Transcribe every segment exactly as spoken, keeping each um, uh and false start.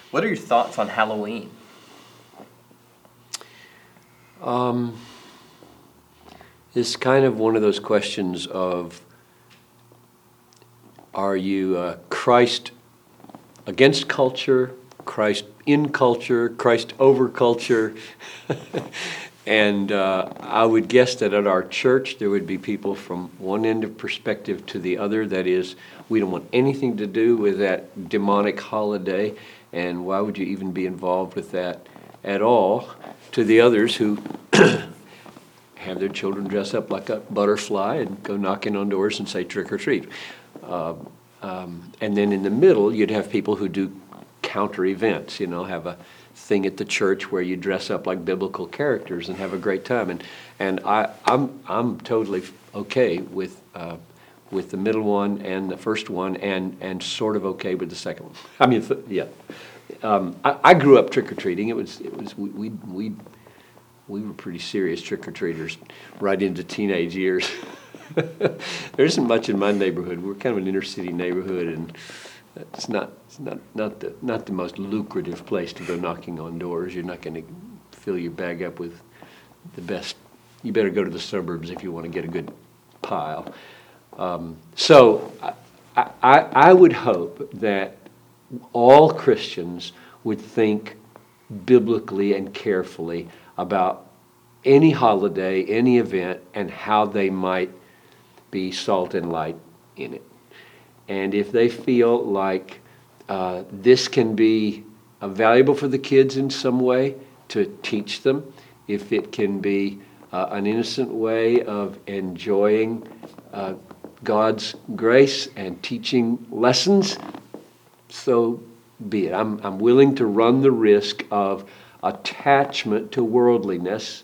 What are your thoughts on Halloween? Um, it's kind of one of those questions of, are you uh, Christ against culture, Christ in culture, Christ over culture? And uh, I would guess that at our church there would be people from one end of perspective to the other. That is, we don't want anything to do with that demonic holiday, and why would you even be involved with that at all? To the others who have their children dress up like a butterfly and go knocking on doors and say trick or treat. Uh, um, and then in the middle, you'd have people who do counter events, you know, have a thing at the church where you dress up like biblical characters and have a great time. And and I I'm I'm totally okay with uh, with the middle one and the first one, and and sort of okay with the second one. I mean, th- yeah. Um, I, I grew up trick or treating. It was it was we we we, we were pretty serious trick or treaters right into teenage years. There isn't much in my neighborhood. We're kind of an inner city neighborhood, and it's not it's not not the not the most lucrative place to go knocking on doors. You're not going to fill your bag up with the best. You better go to the suburbs if you want to get a good pile. Um, so I, I I would hope that all Christians would think biblically and carefully about any holiday, any event, and how they might be salt and light in it. And if they feel like uh, this can be uh, valuable for the kids in some way to teach them, if it can be uh, an innocent way of enjoying uh, God's grace and teaching lessons, so be it. I'm, I'm willing to run the risk of attachment to worldliness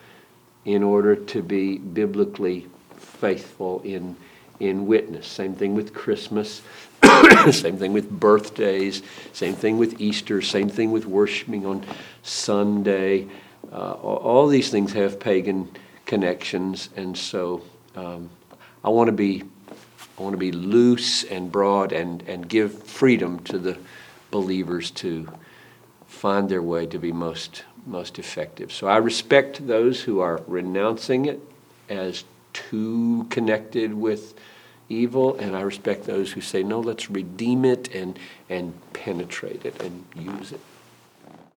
in order to be biblically faithful in in witness. Same thing with Christmas, same thing with birthdays, same thing with Easter, same thing with worshiping on Sunday. Uh, all these things have pagan connections, and so um, I want to be I want to be loose and broad and and give freedom to the believers to find their way to be most most effective. So I respect those who are renouncing it as too connected with evil, and I respect those who say, no, let's redeem it and and penetrate it and use it.